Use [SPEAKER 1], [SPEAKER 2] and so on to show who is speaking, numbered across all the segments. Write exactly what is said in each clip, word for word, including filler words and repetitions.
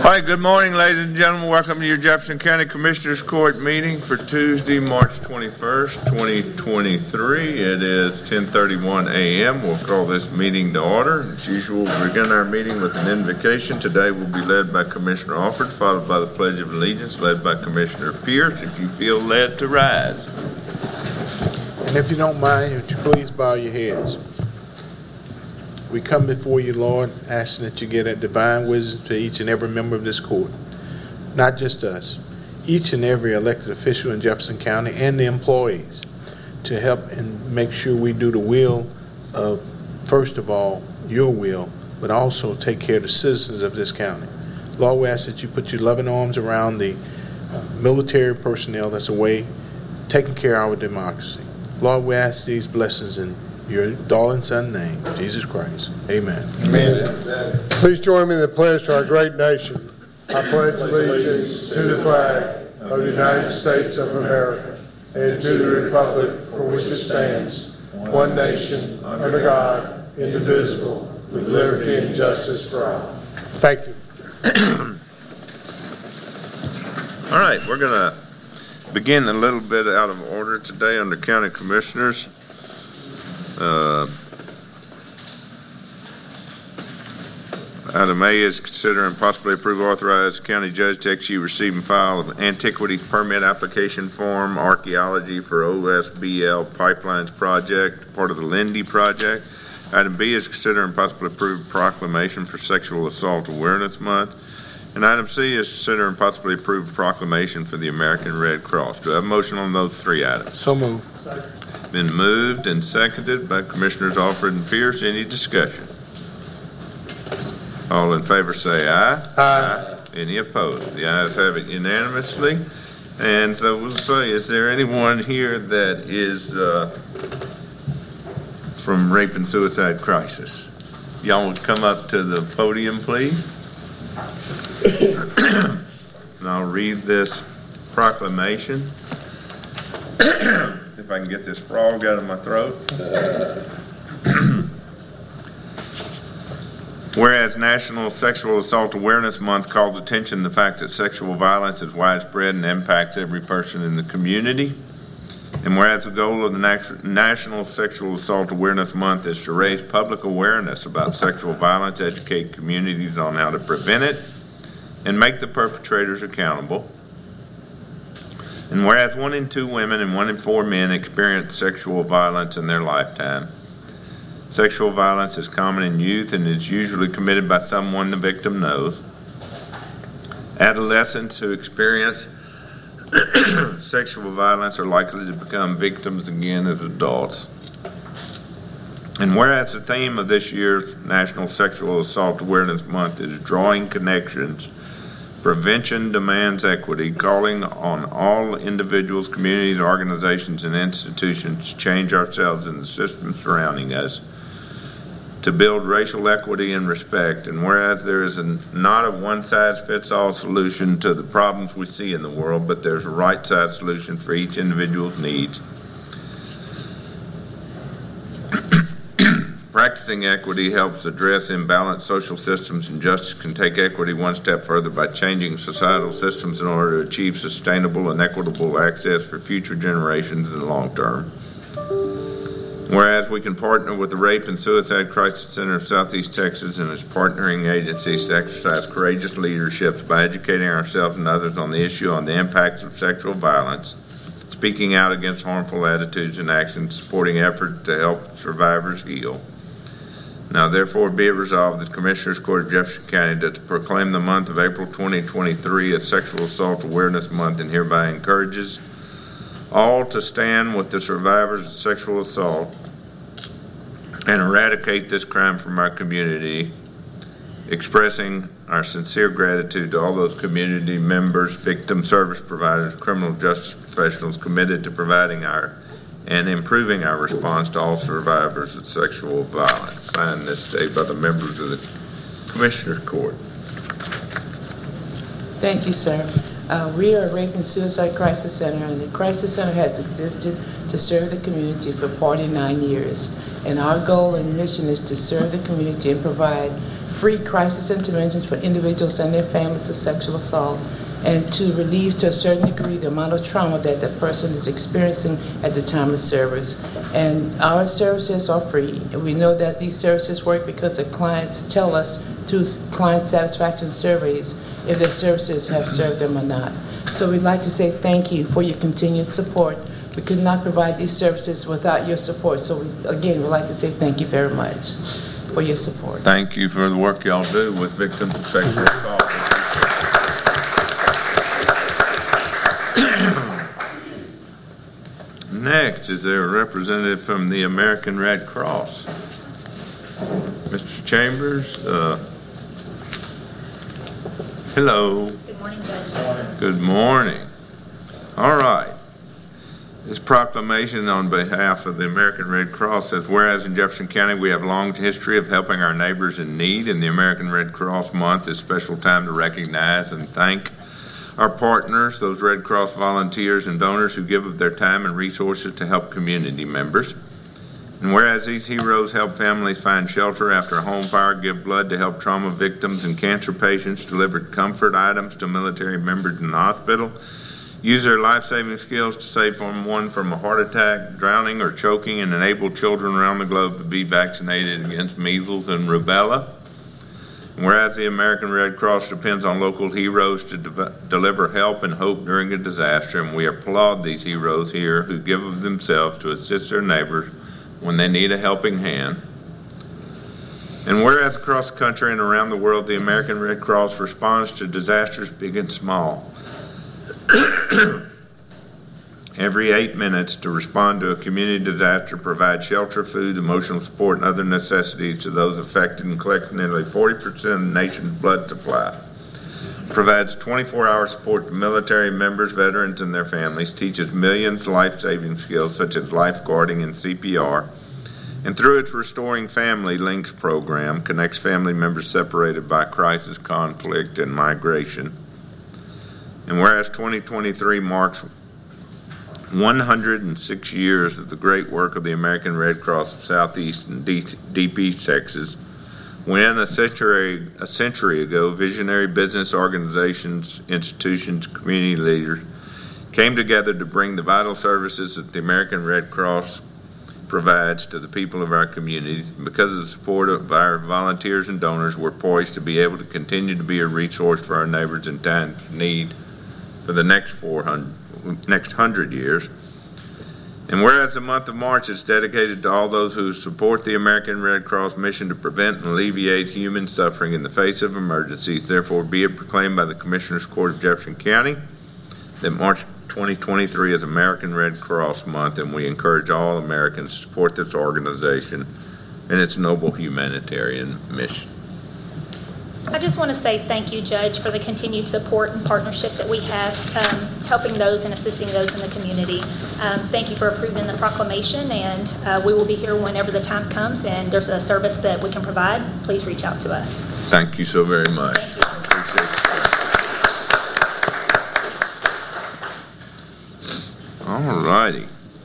[SPEAKER 1] All right, good morning, ladies and gentlemen. Welcome to your Jefferson County Commissioners Court meeting for Tuesday, March twenty-first, twenty twenty-three. It is ten thirty-one a m We'll call this meeting to order. As usual, we'll begin our meeting with an invocation. Today will be led by Commissioner Alford, followed by the Pledge of Allegiance, led by Commissioner Pierce. If you feel led to rise.
[SPEAKER 2] And if you don't mind, would you please bow your heads? We come before you, Lord, asking that you get a divine wisdom to each and every member of this court. Not just us, each and every elected official in Jefferson County and the employees, to help and make sure we do the will of, first of all, your will, but also take care of the citizens of this county. Lord, we ask that you put your loving arms around the uh, military personnel that's away, taking care of our democracy. Lord, we ask these blessings in your darling son name, Jesus Christ. Amen.
[SPEAKER 3] Amen. Amen. Please join me in the pledge to our great nation. I pledge allegiance to the flag of the United States of America and to the republic for which it stands, one nation, under God, indivisible, with liberty and justice for all.
[SPEAKER 2] Thank you.
[SPEAKER 1] All right, we're going to begin a little bit out of order today under County Commissioners. Uh, item A is consider and possibly approve authorize county judge to execute, receive, and file an antiquities permit application form, archaeology for O S B L Pipelines Project, part of the Lindy Project. Item B is consider and possibly approve proclamation for Sexual Assault Awareness Month. And item C is consider and possibly approve proclamation for the American Red Cross. Do I have a motion on those three items?
[SPEAKER 2] So moved.
[SPEAKER 1] Been moved and seconded by Commissioners Alford and Pierce. Any discussion? All in favor say aye.
[SPEAKER 3] Aye. Aye.
[SPEAKER 1] Any opposed? The ayes have it unanimously. And so we'll say, is there anyone here that is uh, from Rape and Suicide Crisis? Y'all would come up to the podium, please. And I'll read this proclamation. If I can get this frog out of my throat. Whereas National Sexual Assault Awareness Month calls attention to the fact that sexual violence is widespread and impacts every person in the community. And whereas the goal of the National Sexual Assault Awareness Month is to raise public awareness about sexual violence, educate communities on how to prevent it, and make the perpetrators accountable. And whereas one in two women and one in four men experience sexual violence in their lifetime, sexual violence is common in youth and is usually committed by someone the victim knows. Adolescents who experience sexual violence are likely to become victims again as adults. And whereas the theme of this year's National Sexual Assault Awareness Month is drawing connections, prevention demands equity, calling on all individuals, communities, organizations, and institutions to change ourselves and the system surrounding us to build racial equity and respect. And whereas there is a, not a one-size-fits-all solution to the problems we see in the world, but there's a right-size solution for each individual's needs. Practicing equity helps address imbalanced social systems, and justice can take equity one step further by changing societal systems in order to achieve sustainable and equitable access for future generations in the long term. Whereas we can partner with the Rape and Suicide Crisis Center of Southeast Texas and its partnering agencies to exercise courageous leadership by educating ourselves and others on the issue on the impacts of sexual violence, speaking out against harmful attitudes and actions, supporting efforts to help survivors heal. Now, therefore, be it resolved that the Commissioners Court of Jefferson County does proclaim the month of April twenty twenty-three as Sexual Assault Awareness Month and hereby encourages all to stand with the survivors of sexual assault and eradicate this crime from our community, expressing our sincere gratitude to all those community members, victim service providers, criminal justice professionals committed to providing our and improving our response to all survivors of sexual violence. Signed this day by the members of the Commissioners Court.
[SPEAKER 4] Thank you, sir. Uh, we are a Rape and Suicide Crisis Center, and the Crisis Center has existed to serve the community for forty-nine years. And our goal and mission is to serve the community and provide free crisis interventions for individuals and their families of sexual assault, and to relieve to a certain degree the amount of trauma that the person is experiencing at the time of service. And our services are free. And we know that these services work because the clients tell us through client satisfaction surveys if their services have served them or not. So we'd like to say thank you for your continued support. We could not provide these services without your support. So we, again, we'd like to say thank you very much for your support.
[SPEAKER 1] Thank you for the work y'all do with victims of sexual assault. Next, is there a representative from the American Red Cross? Mister Chambers, uh, hello.
[SPEAKER 5] Good morning, Judge.
[SPEAKER 1] Good morning. All right. This proclamation on behalf of the American Red Cross says, whereas in Jefferson County we have a long history of helping our neighbors in need, and the American Red Cross Month is a special time to recognize and thank our partners, those Red Cross volunteers and donors who give of their time and resources to help community members. And whereas these heroes help families find shelter after a home fire, give blood to help trauma victims and cancer patients, deliver comfort items to military members in the hospital, use their life-saving skills to save someone from a heart attack, drowning, or choking, and enable children around the globe to be vaccinated against measles and rubella. And whereas the American Red Cross depends on local heroes to de- deliver help and hope during a disaster, and we applaud these heroes here who give of themselves to assist their neighbors when they need a helping hand. And whereas across the country and around the world, the American Red Cross responds to disasters big and small. Every eight minutes to respond to a community disaster, provide shelter, food, emotional support, and other necessities to those affected, and collect nearly forty percent of the nation's blood supply. Provides twenty-four hour support to military members, veterans, and their families, teaches millions life-saving skills such as lifeguarding and C P R, and through its Restoring Family Links program, connects family members separated by crisis, conflict, and migration. And whereas twenty twenty-three marks one hundred six years of the great work of the American Red Cross of Southeast and Deep East Texas, when a century, a century ago, visionary business organizations, institutions, community leaders came together to bring the vital services that the American Red Cross provides to the people of our communities. Because of the support of our volunteers and donors, we're poised to be able to continue to be a resource for our neighbors in times of need for the next four hundred, next hundred years. And whereas the month of March is dedicated to all those who support the American Red Cross mission to prevent and alleviate human suffering in the face of emergencies, therefore be it proclaimed by the Commissioners Court of Jefferson County that March twenty twenty-three is American Red Cross Month, and we encourage all Americans to support this organization and its noble humanitarian mission.
[SPEAKER 5] I just want to say thank you, Judge, for the continued support and partnership that we have, um, helping those and assisting those in the community. Um, thank you for approving the proclamation, and uh, we will be here whenever the time comes, and there's a service that we can provide. Please reach out to us.
[SPEAKER 1] Thank you so very much. All righty.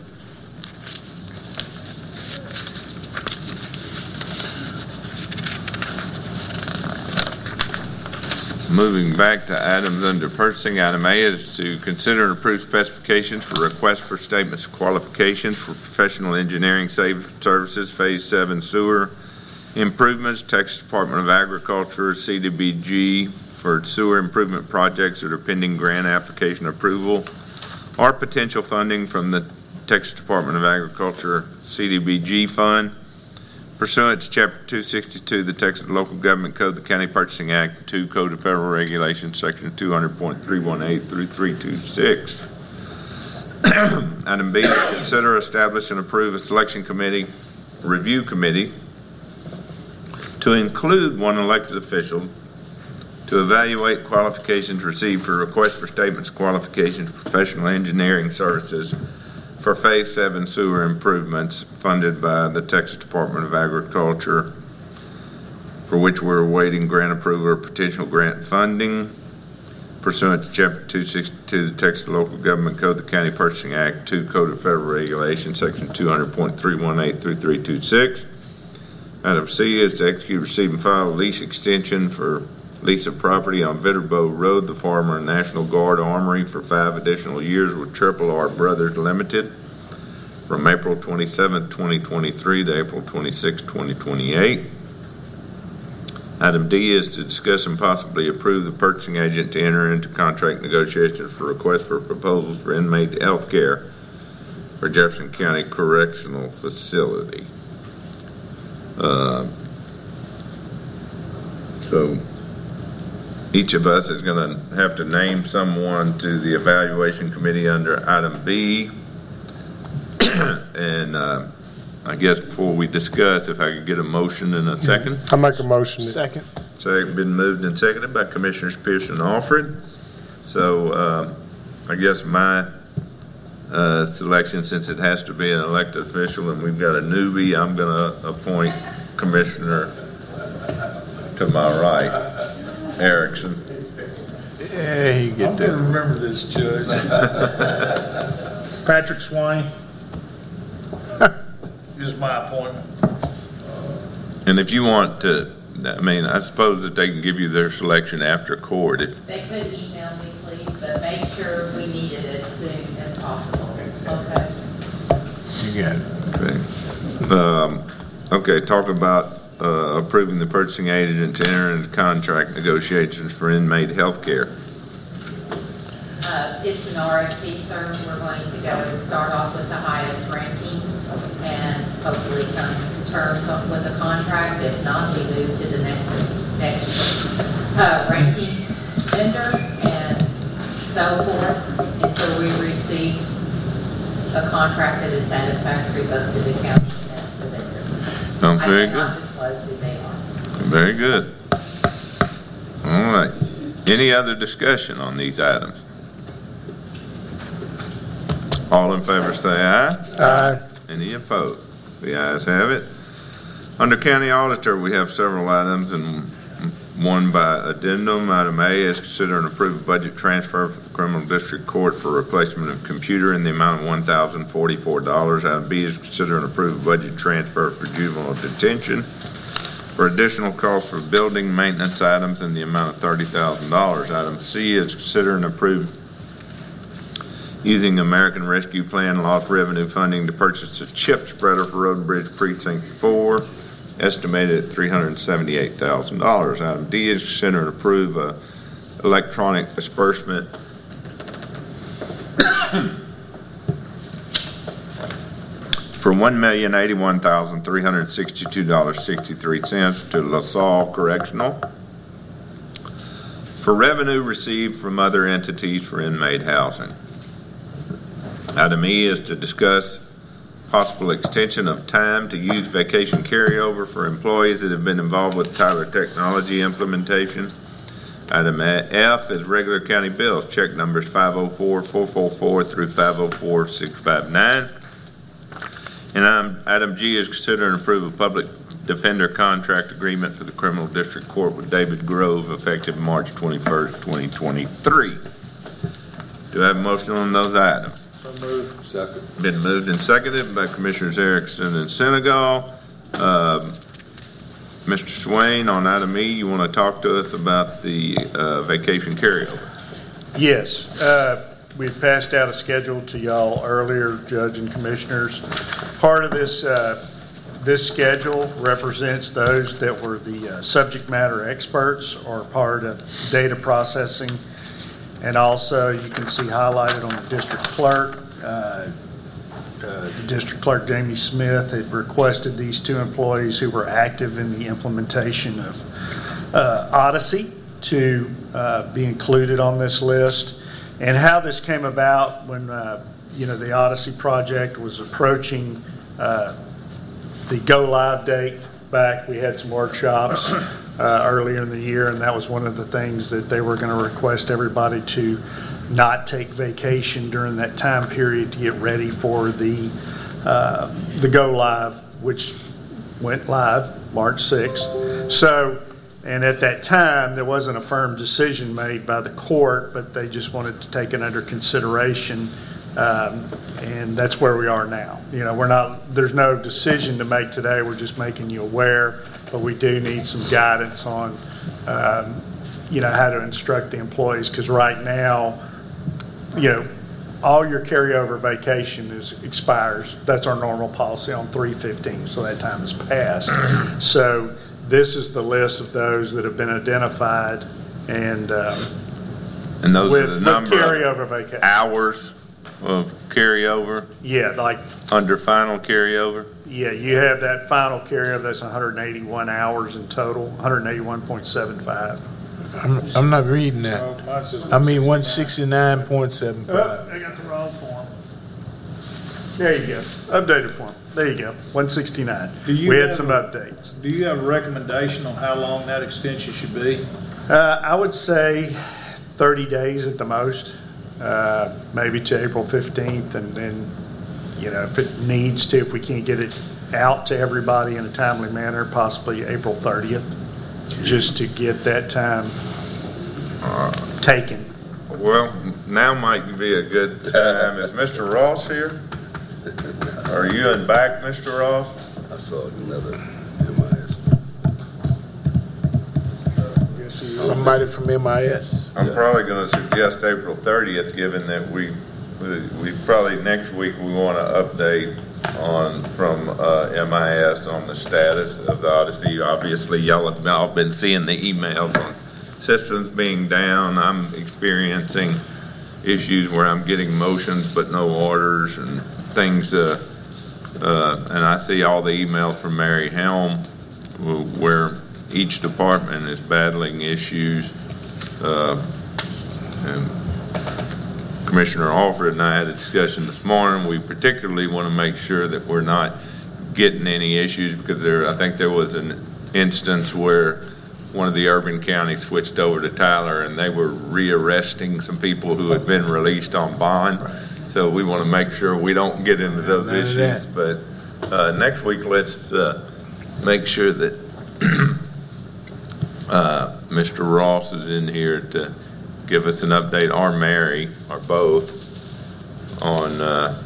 [SPEAKER 1] Moving back to items under purchasing, item A is to consider and approve specifications for requests for statements of qualifications for professional engineering services, Phase seven sewer improvements, Texas Department of Agriculture, C D B G for sewer improvement projects that are pending grant application approval, or potential funding from the Texas Department of Agriculture C D B G fund. Pursuant to Chapter two sixty-two of the Texas Local Government Code, the County Purchasing Act, two Code of Federal Regulations, Section two hundred point three one eight through three twenty-six. Item B is consider, establish, and approve a selection committee, review committee, to include one elected official to evaluate qualifications received for requests for statements of qualifications for professional engineering services for Phase seven sewer improvements funded by the Texas Department of Agriculture, for which we're awaiting grant approval or potential grant funding. Pursuant to Chapter two sixty-two of the Texas Local Government Code, the County Purchasing Act, two Code of Federal Regulations, Section two hundred point three one eight through three twenty-six. Item C is to execute, receive, and file a lease extension for lease of property on Viterbo Road, the former National Guard Armory, for five additional years with Triple R Brothers Limited from April twenty-seventh, twenty twenty-three to April twenty-sixth, twenty twenty-eight. Item D is to discuss and possibly approve the purchasing agent to enter into contract negotiations for requests for proposals for inmate health care for Jefferson County Correctional Facility. Uh, so each of us is going to have to name someone to the evaluation committee under item B. And uh, I guess before we discuss, if I could get a motion in a second.
[SPEAKER 3] I make a motion.
[SPEAKER 2] Second.
[SPEAKER 1] Second, been moved and seconded by Commissioners Pierce and Alfred. So uh, I guess my uh, selection, since it has to be an elected official and we've got a newbie, I'm going to appoint Commissioner to my right, Erickson.
[SPEAKER 2] Yeah, you get
[SPEAKER 6] I'm
[SPEAKER 2] that.
[SPEAKER 6] going to remember this, Judge. Patrick Swain is my appointment.
[SPEAKER 1] And if you want to, I mean, I suppose that they can give you their selection after court. If
[SPEAKER 7] They could email me, please, but make sure we need it as soon as possible. Okay?
[SPEAKER 2] You got it.
[SPEAKER 1] Okay. Um, okay, talk about uh, approving the purchasing agent to enter into contract negotiations for inmate health care.
[SPEAKER 7] Uh, it's an R F P, sir. We're going to go start off with the highest ranking and hopefully come to terms on- with the contract. If not, we move to the next, next uh, ranking vendor and so forth until we receive a contract that is satisfactory both to the county and the vendor.
[SPEAKER 1] Oh, very
[SPEAKER 7] I cannot
[SPEAKER 1] good.
[SPEAKER 7] disclose who they are.
[SPEAKER 1] Very good. All right. Any other discussion on these items? All in favor say aye.
[SPEAKER 3] Aye.
[SPEAKER 1] Any opposed? The ayes have it. Under County Auditor, we have several items, and one by addendum. Item A is consider and approve a budget transfer for the Criminal District Court for replacement of computer in the amount of one thousand forty-four dollars. Item B is consider and approve a budget transfer for juvenile detention for additional costs for building maintenance items in the amount of thirty thousand dollars. Item C is consider and approve using American Rescue Plan lost revenue funding to purchase a chip spreader for Road and Bridge Precinct four, estimated at three hundred seventy-eight thousand dollars. Item D is consider and approve a electronic disbursement for one million eighty-one thousand three hundred sixty-two dollars and sixty-three cents to LaSalle Correctional for revenue received from other entities for inmate housing. Item E is to discuss possible extension of time to use vacation carryover for employees that have been involved with Tyler Technology implementation. Item F is regular county bills, check numbers five oh four, four four four through five oh four, six five nine. And item, item G is consider and approve a public defender contract agreement for the Criminal District Court with David Grove effective March twenty-first, twenty twenty-three. Do I have a motion on those items?
[SPEAKER 6] Moved. Second.
[SPEAKER 1] Been moved and seconded by Commissioners Erickson and Senegal. Um, Mister Swain, on item E, you want to talk to us about the uh, vacation carryover?
[SPEAKER 6] Yes. Uh, we passed out a schedule to y'all earlier, Judge and Commissioners. Part of this uh, this schedule represents those that were the uh, subject matter experts or part of data processing. And also, you can see highlighted on the district clerk, uh, uh, the district clerk, Jamie Smith, had requested these two employees who were active in the implementation of uh, Odyssey to uh, be included on this list. And how this came about when, uh, you know, the Odyssey project was approaching uh, the go-live date back. We had some workshops Uh, earlier in the year, and that was one of the things that they were going to request everybody to not take vacation during that time period to get ready for the uh, the go live, which went live March sixth. So, and at that time, there wasn't a firm decision made by the court, but they just wanted to take it under consideration Um, And that's where we are now. You know, we're not, there's no decision to make today, we're just making you aware, but we do need some guidance on, um, you know, how to instruct the employees, because right now, you know, all your carryover vacation is, expires. That's our normal policy on three fifteen, so that time has passed. So this is the list of those that have been identified and um,
[SPEAKER 1] And those are
[SPEAKER 6] with
[SPEAKER 1] the
[SPEAKER 6] with
[SPEAKER 1] number of
[SPEAKER 6] carryover vacation.
[SPEAKER 1] hours of carryover
[SPEAKER 6] Yeah, like,
[SPEAKER 1] under final carryover?
[SPEAKER 6] yeah, you have that final carryover, that's one hundred eighty-one hours in total, one hundred eighty-one point seven five.
[SPEAKER 2] I'm, I'm not reading that. I mean, one sixty-nine point seven
[SPEAKER 6] Oh,
[SPEAKER 2] five.
[SPEAKER 6] I got the wrong form. There you go, updated form, there you go, one sixty-nine.
[SPEAKER 8] Do you
[SPEAKER 6] We had
[SPEAKER 8] have
[SPEAKER 6] some
[SPEAKER 8] a-
[SPEAKER 6] updates.
[SPEAKER 8] Do you have a recommendation on how long that extension should be?
[SPEAKER 6] Uh, I would say thirty days at the most, uh, maybe to April fifteenth, and then, you know, if it needs to, if we can't get it out to everybody in a timely manner, possibly April thirtieth, just to get that time taken.
[SPEAKER 1] Well, now might be a good time. Is Mister Ross here? Are you in back, Mister Ross?
[SPEAKER 9] I saw another M I S.
[SPEAKER 2] Somebody from M I S.
[SPEAKER 1] I'm
[SPEAKER 9] Yeah.
[SPEAKER 1] probably going to suggest April thirtieth, given that we, we we probably next week we want to update on, from uh, M I S on the status of the Odyssey. Obviously, y'all have all been seeing the emails on systems being down. I'm experiencing issues where I'm getting motions but no orders and things, uh, uh, and I see all the emails from Mary Helm where each department is battling issues. Uh, and Commissioner Alfred and I had a discussion this morning. We particularly want to make sure that we're not getting any issues, because there, I think there was an instance where one of the urban counties switched over to Tyler and they were rearresting some people who had been released on bond. So we want to make sure we don't get into those
[SPEAKER 2] None of
[SPEAKER 1] issues. But uh, next week, let's uh, make sure that uh, Mister Ross is in here to give us an update, or Mary, or both, on uh,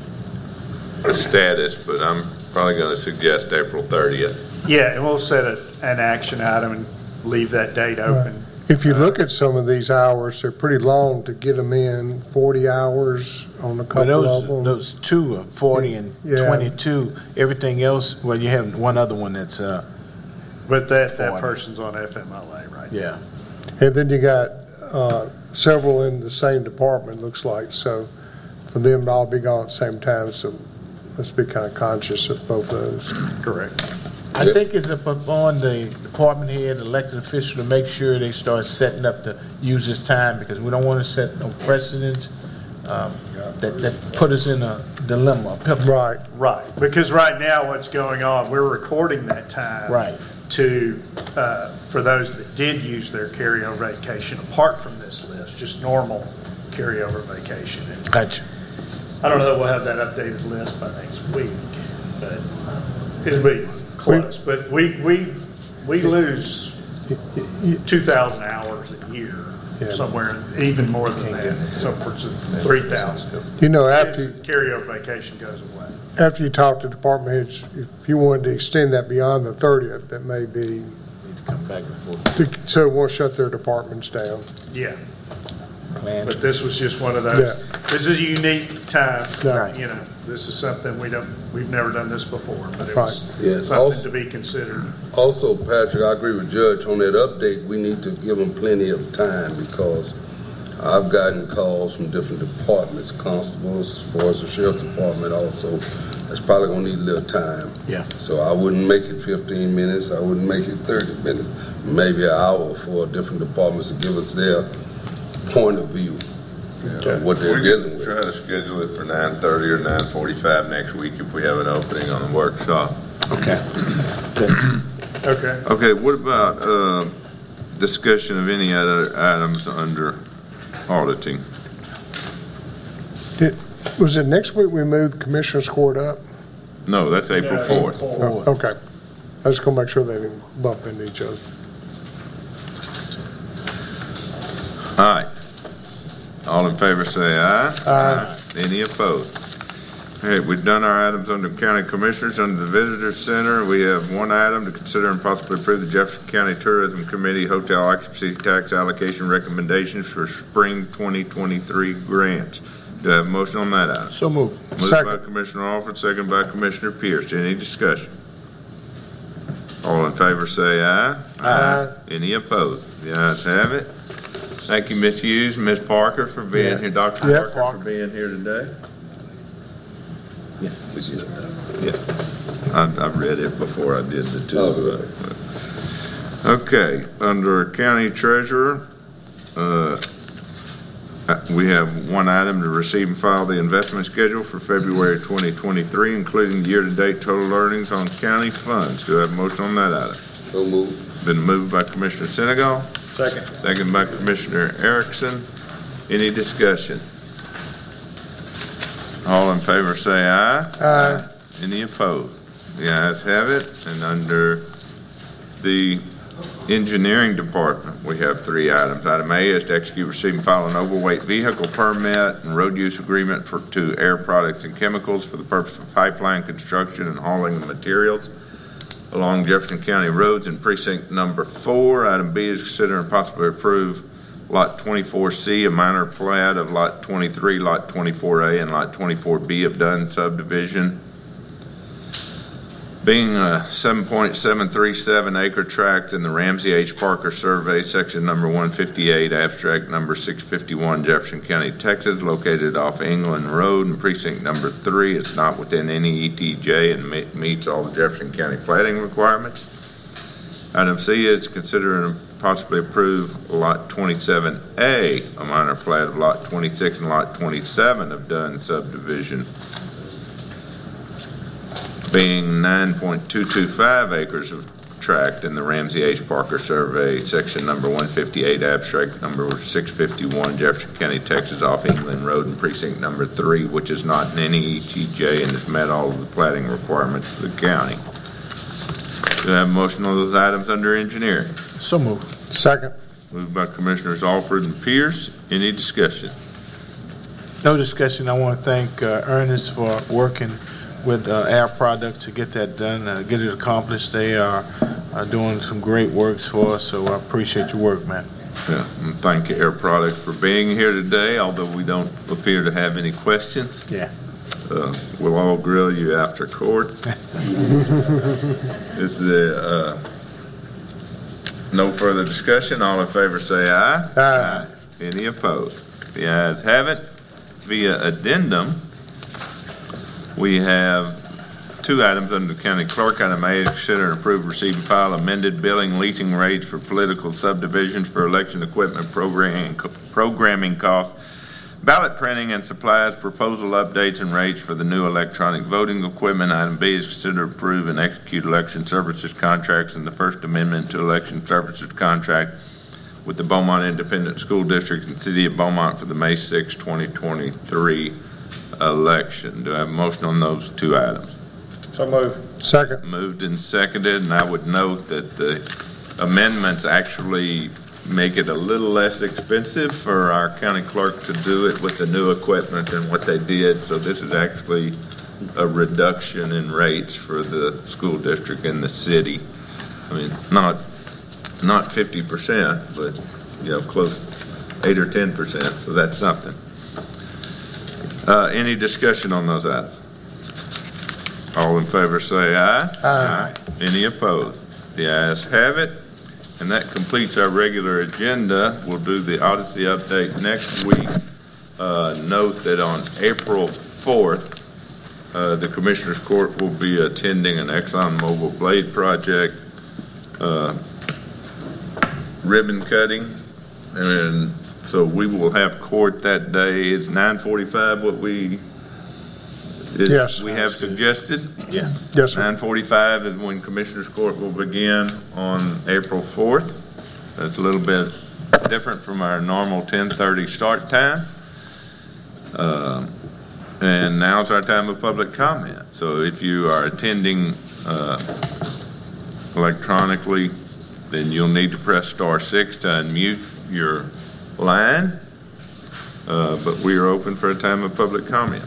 [SPEAKER 1] the status. But I'm probably going to suggest April thirtieth.
[SPEAKER 6] Yeah, and we'll set a, an action item and leave that date open.
[SPEAKER 3] If you look at some of these hours, they're pretty long to get them in, forty hours on a
[SPEAKER 2] But
[SPEAKER 3] couple of
[SPEAKER 2] those,
[SPEAKER 3] them.
[SPEAKER 2] those two are forty and
[SPEAKER 3] Yeah.
[SPEAKER 2] twenty-two. Everything else, well, you have one other one that's, uh,
[SPEAKER 6] But that, that
[SPEAKER 2] forty.
[SPEAKER 6] person's on F M L A right now.
[SPEAKER 2] yeah.
[SPEAKER 3] And then you got uh, several in the same department, looks like, so for them to all be gone at the same time, so let's be kind of conscious of both those.
[SPEAKER 6] Correct.
[SPEAKER 2] I think it's up on the department head, elected official, to make sure they start setting up to use this time, because we don't want to set no precedent um, that, that put us in a dilemma. a pickle.
[SPEAKER 3] Right.
[SPEAKER 6] Right, because right now what's going on, we're recording that time.
[SPEAKER 2] Right.
[SPEAKER 6] To, uh, for those that did use their carryover vacation, apart from this list, just normal carryover vacation. And
[SPEAKER 2] Gotcha.
[SPEAKER 6] I don't know that we'll have that updated list by next week, but it'll be close. But we, we, we lose two thousand hours a year,
[SPEAKER 3] Yeah.
[SPEAKER 6] somewhere, even more than that, upwards of three thousand.
[SPEAKER 3] You know, after,
[SPEAKER 6] Carryover vacation goes away.
[SPEAKER 3] after you talk to department heads, if you wanted to extend that beyond the thirtieth, that may be,
[SPEAKER 2] Come back and forth.
[SPEAKER 3] to- so it won't shut their departments down.
[SPEAKER 6] Yeah.
[SPEAKER 2] Plan.
[SPEAKER 6] But this was just one of
[SPEAKER 3] Yeah.
[SPEAKER 6] those, this is a unique time,
[SPEAKER 3] Right.
[SPEAKER 6] you know, this is something we don't, we've never done this before, but it
[SPEAKER 3] Right.
[SPEAKER 6] was
[SPEAKER 9] Yeah,
[SPEAKER 6] something
[SPEAKER 9] also-
[SPEAKER 6] to be considered.
[SPEAKER 9] Also, Patrick, I agree with Judge on that update. We need to give them plenty of time, because I've gotten calls from different departments, constables, as far as the sheriff's department also. That's probably gonna need a little time.
[SPEAKER 2] Yeah.
[SPEAKER 9] So I wouldn't make it fifteen minutes, I wouldn't make it thirty minutes, maybe an hour for different departments to give us their point of view of what they're
[SPEAKER 1] We
[SPEAKER 9] dealing
[SPEAKER 1] can
[SPEAKER 9] with.
[SPEAKER 1] try to schedule it for nine thirty or nine forty-five next week if we have an opening on the workshop.
[SPEAKER 2] Okay. Good.
[SPEAKER 6] Okay.
[SPEAKER 1] Okay, what about uh, discussion of any other items under auditing?
[SPEAKER 3] Did- Was it next week we moved Commissioners Court up?
[SPEAKER 1] No, that's April fourth.
[SPEAKER 3] Oh, okay. I was going to make sure they didn't bump into each other.
[SPEAKER 1] All right. All in favor say aye.
[SPEAKER 3] Aye.
[SPEAKER 1] Any opposed? All right, we've done our items under County Commissioners. Under the Visitor Center, we have one item to consider and possibly approve the Jefferson County Tourism Committee Hotel Occupancy Tax Allocation Recommendations for Spring twenty twenty-three grants. Do I have a motion on that item?
[SPEAKER 2] So moved.
[SPEAKER 1] Moved
[SPEAKER 3] Second.
[SPEAKER 1] by Commissioner Alford, second by Commissioner Pierce. Any discussion? All in favor say aye.
[SPEAKER 3] Aye.
[SPEAKER 1] Any opposed? The ayes have it. Thank you, Miz Hughes, Miz Parker for being
[SPEAKER 2] Yeah.
[SPEAKER 1] here, Doctor
[SPEAKER 3] Yeah,
[SPEAKER 1] Parker
[SPEAKER 2] Parker.
[SPEAKER 1] for being here today. Yeah, we get it done. Yeah, I, I read it before I did the two. Okay, under County Treasurer, uh, Uh, we have one item to receive and file the investment schedule for February twenty twenty-three, including year-to-date total earnings on county funds. Do I have a motion on that item?
[SPEAKER 9] So moved.
[SPEAKER 1] Been moved by Commissioner Senegal,
[SPEAKER 8] Second.
[SPEAKER 1] second by Commissioner Erickson. Any discussion? All in favor say aye.
[SPEAKER 3] Aye.
[SPEAKER 1] Any opposed? The ayes have it. And under the Engineering Department, we have three items. Item A is to execute, receive, and file an overweight vehicle permit and road use agreement for, to Air Products and Chemicals for the purpose of pipeline construction and hauling of materials along Jefferson County roads in precinct number four. Item B is consider and possibly approve Lot twenty-four C, a minor plat of Lot twenty-three, Lot twenty-four A, and Lot twenty-four B of Dunn subdivision, being a seven point seven three seven acre tract in the Ramsey H. Parker Survey, section number one fifty-eight, abstract number six fifty-one, Jefferson County, Texas, located off England Road in precinct number three. It's not within any E T J and me- meets all the Jefferson County plating requirements. Item C is consider and possibly approve Lot twenty-seven A, a minor plat of Lot twenty-six and Lot twenty-seven of Dunn subdivision, being nine point two two five acres of tract in the Ramsey H. Parker Survey, section number one fifty-eight, abstract number six fifty-one, Jefferson County, Texas, off England Road in precinct number three, which is not in any E T J and has met all of the platting requirements of the county. Do I have a motion on those items under engineering?
[SPEAKER 2] So moved.
[SPEAKER 3] Second.
[SPEAKER 1] Moved by Commissioners Alford and Pierce. Any discussion?
[SPEAKER 2] No discussion. I want to thank uh, Ernest for working with uh, Air Products to get that done, uh, get it accomplished. They are uh, doing some great works for us, so I appreciate your work, man.
[SPEAKER 1] Yeah, and thank you, Air Products, for being here today, although we don't appear to have any questions.
[SPEAKER 2] Yeah.
[SPEAKER 1] Uh, we'll all grill you after court. Is there uh, no further discussion? All in favor say aye.
[SPEAKER 3] Aye.
[SPEAKER 1] Any opposed? The ayes have it. Via addendum, we have two items under the county clerk. Item A, consider and approve, receive, and file amended billing leasing rates for political subdivisions for election equipment programming, programming costs, ballot printing and supplies, proposal updates and rates for the new electronic voting equipment. Item B is consider, approve, and execute election services contracts in the First Amendment to election services contract with the Beaumont Independent School District and City of Beaumont for the May sixth, twenty twenty-three election. Do I have a motion on those two items?
[SPEAKER 8] So moved.
[SPEAKER 3] Second.
[SPEAKER 1] Moved and seconded, and I would note that the amendments actually make it a little less expensive for our county clerk to do it with the new equipment than what they did. So this is actually a reduction in rates for the school district and the city. I mean, not not fifty percent, but, you know, close, eight or ten percent, so that's something. Uh, any discussion on those items? All in favor say aye.
[SPEAKER 3] Aye.
[SPEAKER 1] Any opposed? The ayes have it. And that completes our regular agenda. We'll do the Odyssey update next week. Uh, note that on April fourth, uh, the Commissioners Court will be attending an ExxonMobil blade project uh, ribbon cutting. And so we will have court that day. It's nine forty-five what we is-
[SPEAKER 3] Yes.
[SPEAKER 1] we have suggested.
[SPEAKER 2] Yeah.
[SPEAKER 3] Yes, sir.
[SPEAKER 1] nine forty-five is when Commissioners Court will begin on April fourth. That's a little bit different from our normal ten thirty start time. Uh, And now's our time of public comment. So if you are attending uh, electronically, then you'll need to press star six to unmute your line. Uh, But we are open for a time of public comment.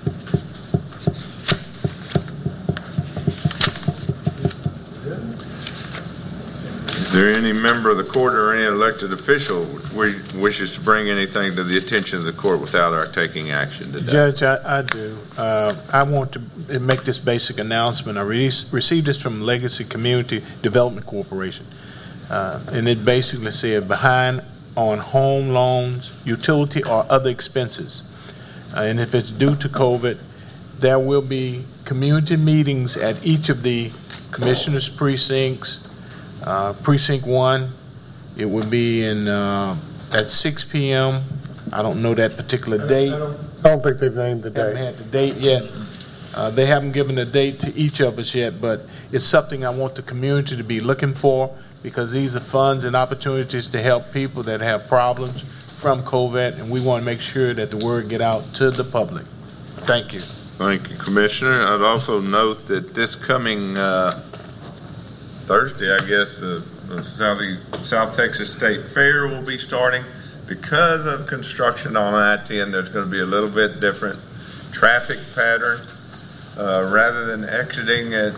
[SPEAKER 1] Is there any member of the court or any elected official who wishes to bring anything to the attention of the court without our taking action today?
[SPEAKER 2] Judge, I, I do. Uh, I want to make this basic announcement. I re- received this from Legacy Community Development Corporation. Uh, and it basically said behind on home loans, utility, or other expenses. Uh, and if it's due to COVID, there will be community meetings at each of the commissioners' precincts. Uh, Precinct one, it would be in uh, at six p.m. I don't know that particular date.
[SPEAKER 3] I don't, I don't think they've named the
[SPEAKER 2] Haven't
[SPEAKER 3] date.
[SPEAKER 2] had the date yet. Uh, They haven't given a date to each of us yet, but it's something I want the community to be looking for, because these are funds and opportunities to help people that have problems from COVID, and we want to make sure that the word get out to the public. Thank you.
[SPEAKER 1] Thank you, Commissioner. I'd also note that this coming uh, Thursday, I guess, the the South, South Texas State Fair will be starting. Because of construction on I ten, there's going to be a little bit different traffic pattern. Uh, rather than exiting at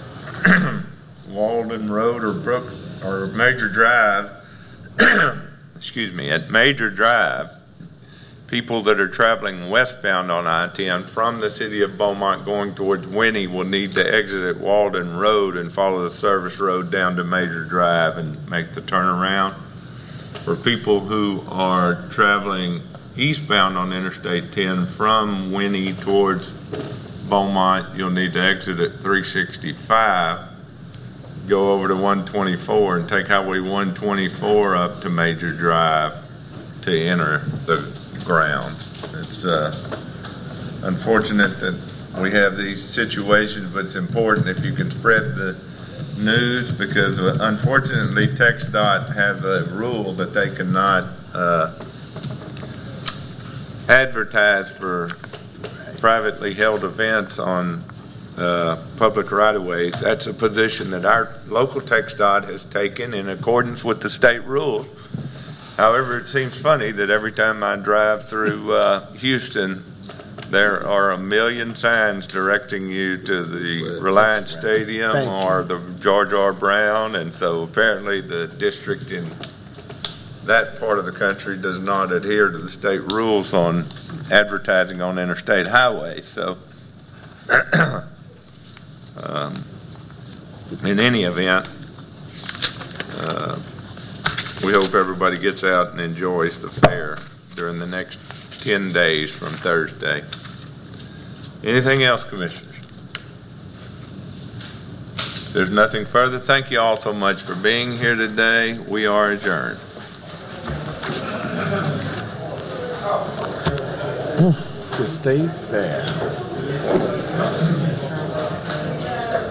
[SPEAKER 1] Walden Road or Brook or Major Drive, excuse me, at Major Drive, people that are traveling westbound on I ten from the city of Beaumont going towards Winnie will need to exit at Walden Road and follow the service road down to Major Drive and make the turnaround. For people who are traveling eastbound on Interstate ten from Winnie towards Beaumont, you'll need to exit at three sixty-five, go over to one twenty-four and take Highway one twenty-four up to Major Drive to enter the ground. It's uh, unfortunate that we have these situations, but it's important if you can spread the news, because uh, unfortunately TxDOT has a rule that they cannot uh, advertise for privately held events on uh, public right-of-ways. That's a position that our local TxDOT has taken in accordance with the state rules. However, it seems funny that every time I drive through uh, Houston, there are a million signs directing you to the Reliance Stadium
[SPEAKER 2] Thank
[SPEAKER 1] or the George R. Brown, and so apparently the district in that part of the country does not adhere to the state rules on advertising on interstate highways. So, um, in any event, uh, we hope everybody gets out and enjoys the fair during the next ten days from Thursday. Anything else, Commissioners? If there's nothing further, thank you all so much for being here today. We are adjourned.
[SPEAKER 2] The state fair.